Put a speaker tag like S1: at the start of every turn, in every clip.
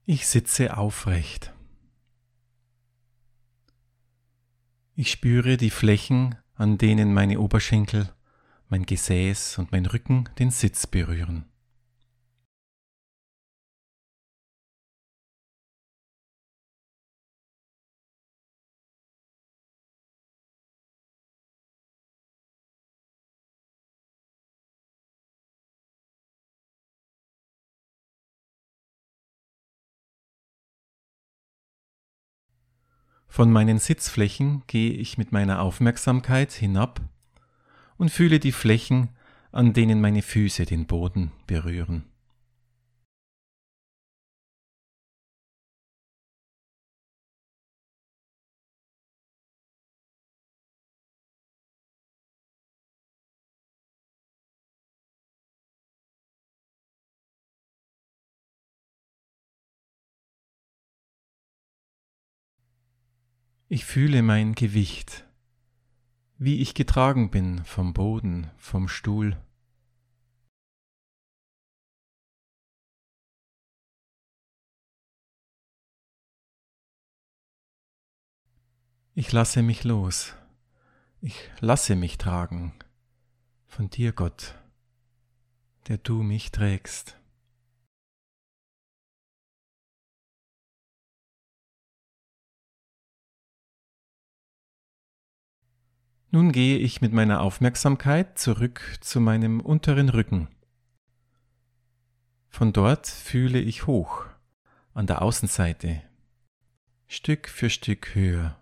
S1: Ich sitze aufrecht. Ich spüre die Flächen, an denen meine Oberschenkel, mein Gesäß und mein Rücken den Sitz berühren. Von meinen Sitzflächen gehe ich mit meiner Aufmerksamkeit hinab und fühle die Flächen, an denen meine Füße den Boden berühren. Ich fühle mein Gewicht, wie ich getragen bin vom Boden, vom Stuhl. Ich lasse mich los. Ich lasse mich tragen von dir, Gott, der du mich trägst. Nun gehe ich mit meiner Aufmerksamkeit zurück zu meinem unteren Rücken. Von dort fühle ich hoch, an der Außenseite, Stück für Stück höher.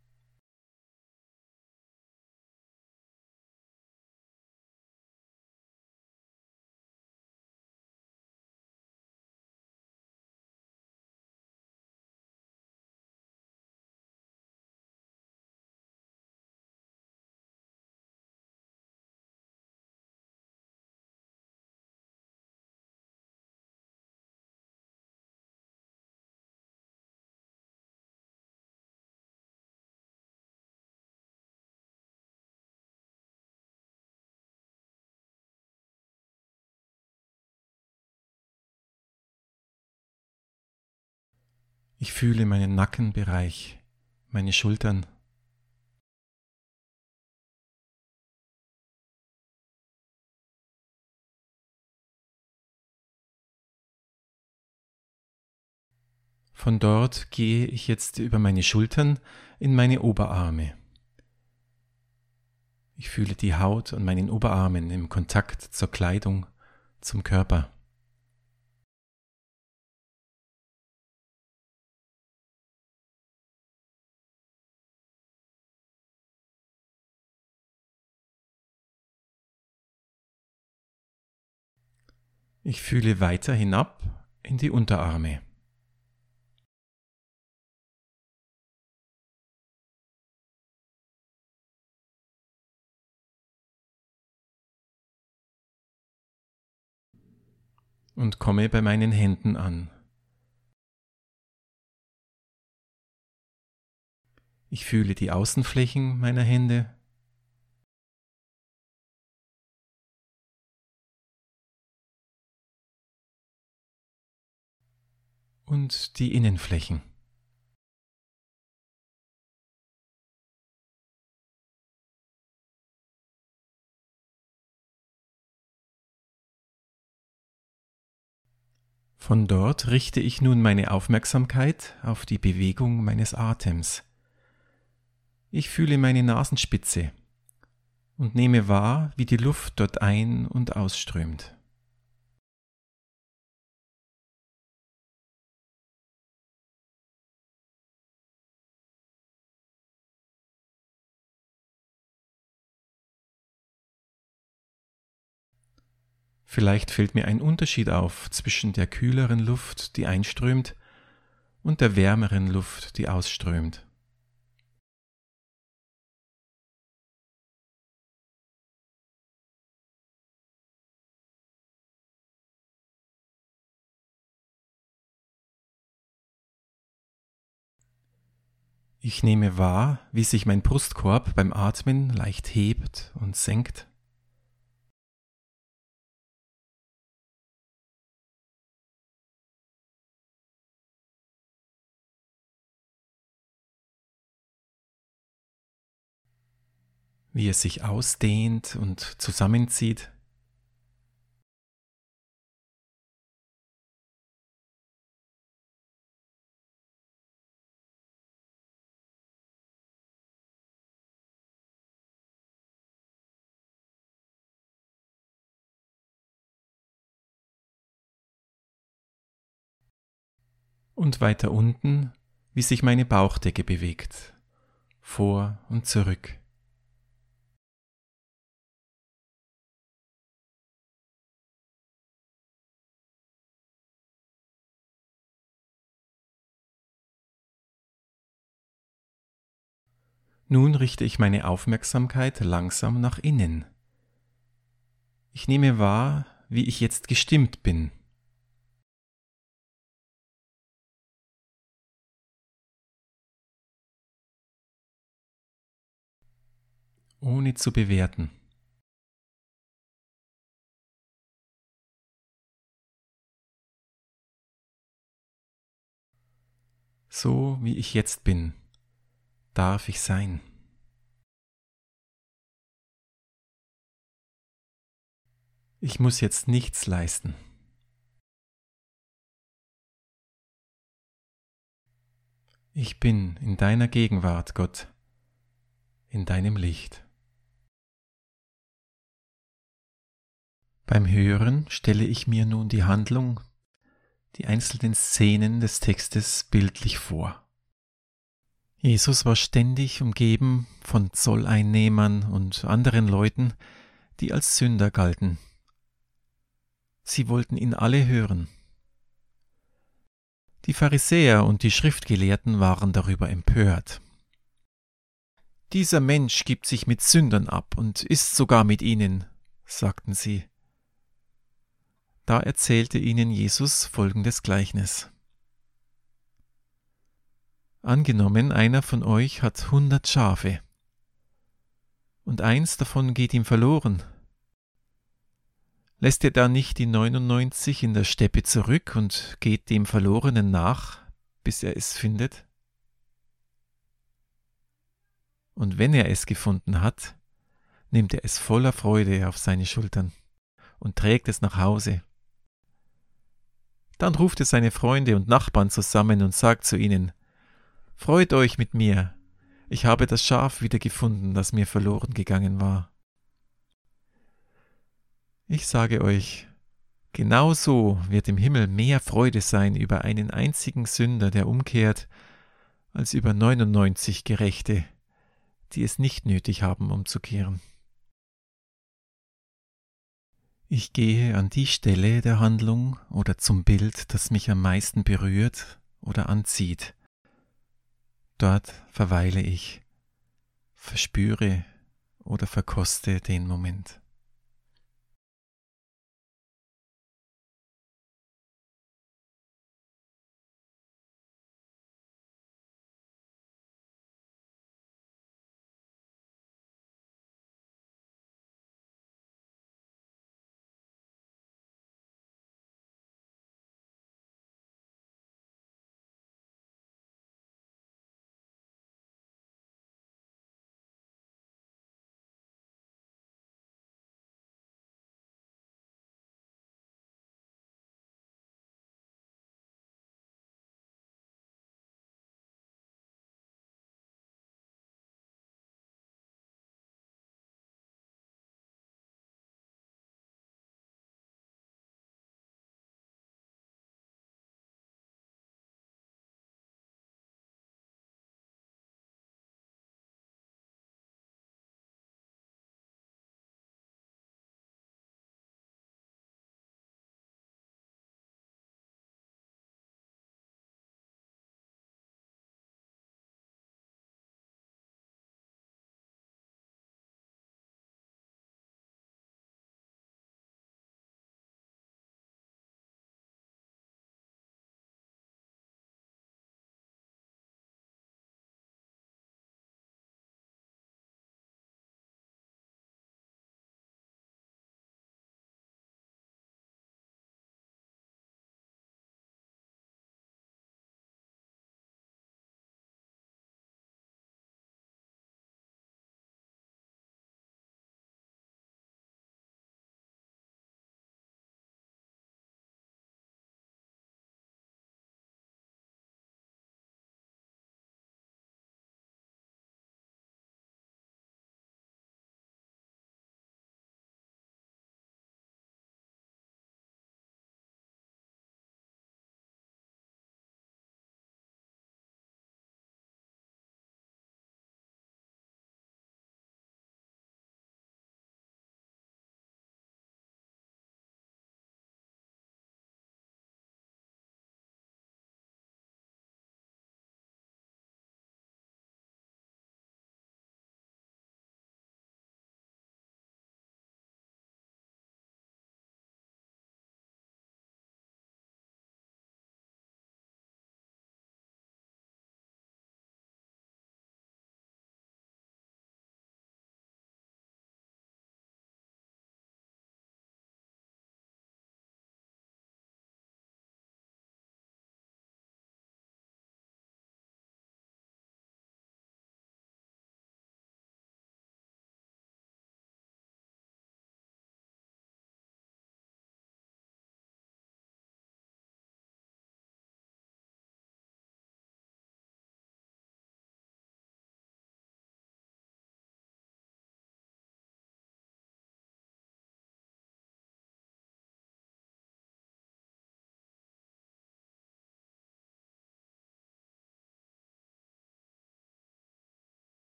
S1: Ich fühle meinen Nackenbereich, meine Schultern. Von dort gehe ich jetzt über meine Schultern in meine Oberarme. Ich fühle die Haut an meinen Oberarmen im Kontakt zur Kleidung, zum Körper. Ich fühle weiter hinab in die Unterarme. Und komme bei meinen Händen an. Ich fühle die Außenflächen meiner Hände. Und die Innenflächen. Von dort richte ich nun meine Aufmerksamkeit auf die Bewegung meines Atems. Ich fühle meine Nasenspitze und nehme wahr, wie die Luft dort ein- und ausströmt. Vielleicht fällt mir ein Unterschied auf zwischen der kühleren Luft, die einströmt, und der wärmeren Luft, die ausströmt. Ich nehme wahr, wie sich mein Brustkorb beim Atmen leicht hebt und senkt. wie es sich ausdehnt und zusammenzieht. Und weiter unten, wie sich meine Bauchdecke bewegt, vor und zurück. Nun richte ich meine Aufmerksamkeit langsam nach innen. Ich nehme wahr, wie ich jetzt gestimmt bin. Ohne zu bewerten. So wie ich jetzt bin, darf ich sein. Ich muss jetzt nichts leisten. Ich bin in deiner Gegenwart, Gott, in deinem Licht. Beim Hören stelle ich mir nun die Handlung, die einzelnen Szenen des Textes bildlich vor. Jesus war ständig umgeben von Zolleinnehmern und anderen Leuten, die als Sünder galten. Sie wollten ihn alle hören. Die Pharisäer und die Schriftgelehrten waren darüber empört. Dieser Mensch gibt sich mit Sündern ab und isst sogar mit ihnen, sagten sie. Da erzählte ihnen Jesus folgendes Gleichnis. Angenommen, einer von euch hat 100 Schafe und eins davon geht ihm verloren. Lässt er da nicht die 99 in der Steppe zurück und geht dem Verlorenen nach, bis er es findet? Und wenn er es gefunden hat, nimmt er es voller Freude auf seine Schultern und trägt es nach Hause. Dann ruft er seine Freunde und Nachbarn zusammen und sagt zu ihnen: Freut euch mit mir, ich habe das Schaf wiedergefunden, das mir verloren gegangen war. Ich sage euch, genau so wird im Himmel mehr Freude sein über einen einzigen Sünder, der umkehrt, als über 99 Gerechte, die es nicht nötig haben, umzukehren. Ich gehe an die Stelle der Handlung oder zum Bild, das mich am meisten berührt oder anzieht. Dort verweile ich, verspüre oder verkoste den Moment.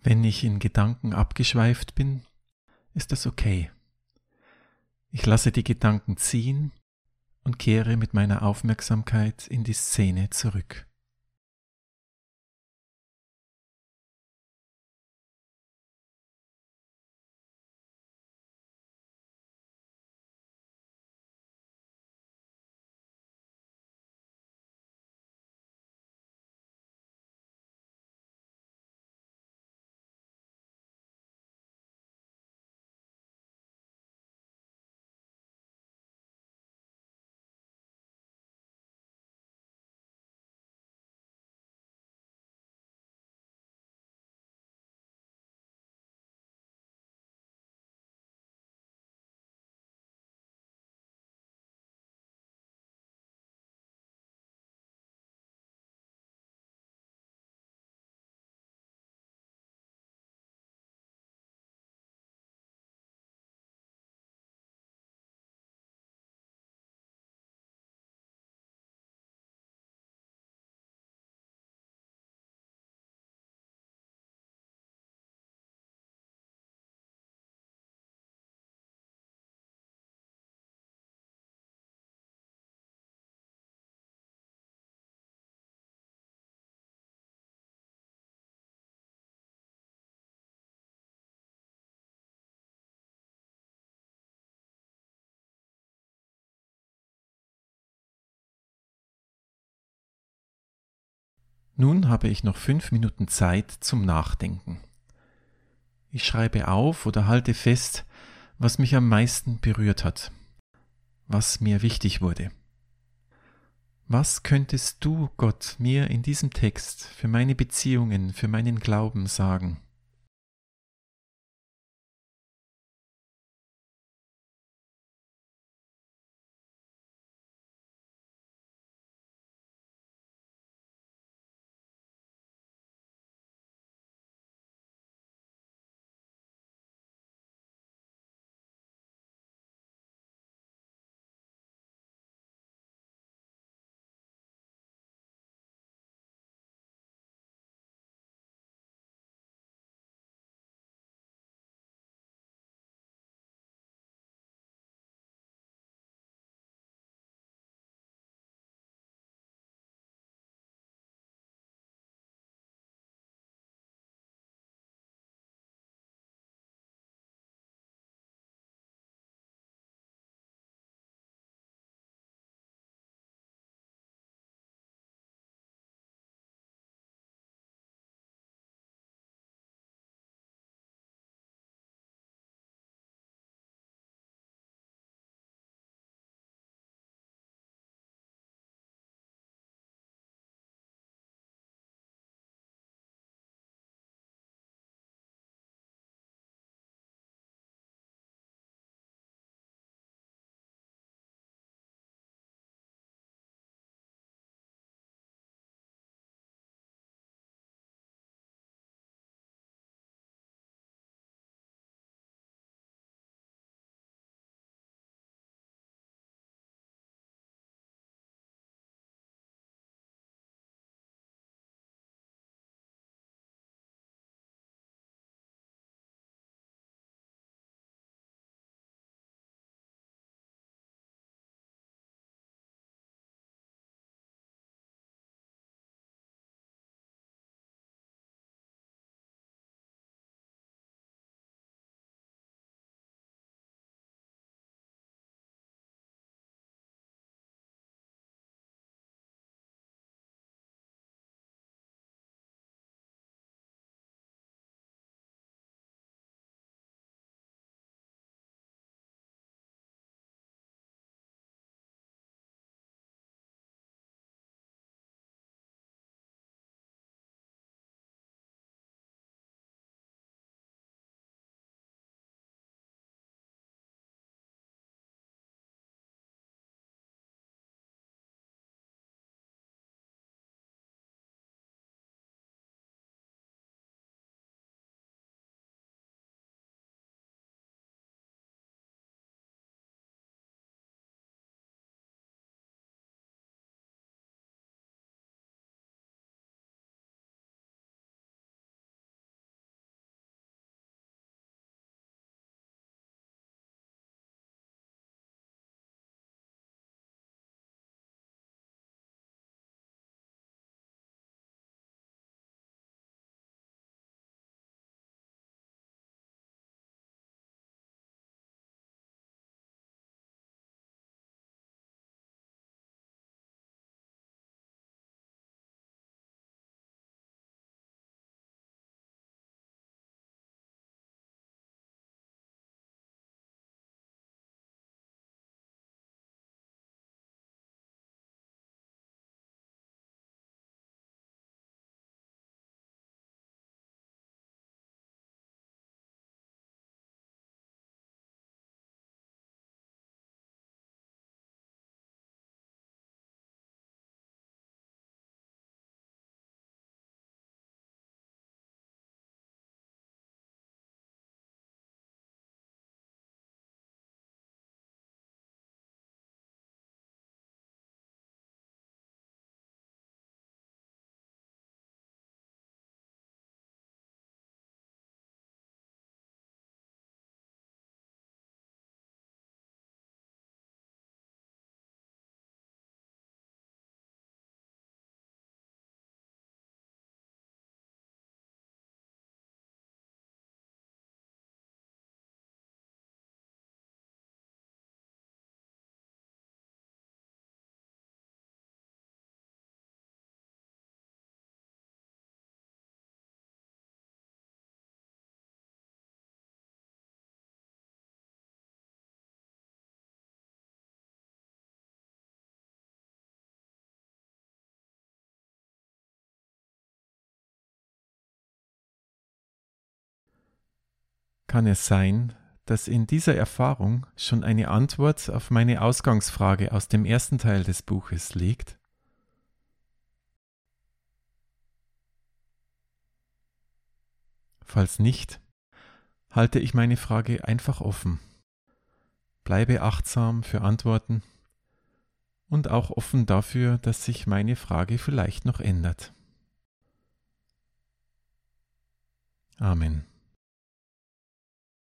S1: Wenn ich in Gedanken abgeschweift bin, ist das okay. Ich lasse die Gedanken ziehen und kehre mit meiner Aufmerksamkeit in die Szene zurück. Nun habe ich noch 5 Minuten Zeit zum Nachdenken. Ich schreibe auf oder halte fest, was mich am meisten berührt hat, was mir wichtig wurde. Was könntest du, Gott, mir in diesem Text für meine Beziehungen, für meinen Glauben sagen? kann es sein, dass in dieser Erfahrung schon eine Antwort auf meine Ausgangsfrage aus dem ersten Teil des Buches liegt? Falls nicht, halte ich meine Frage einfach offen, bleibe achtsam für Antworten und auch offen dafür, dass sich meine Frage vielleicht noch ändert. Amen.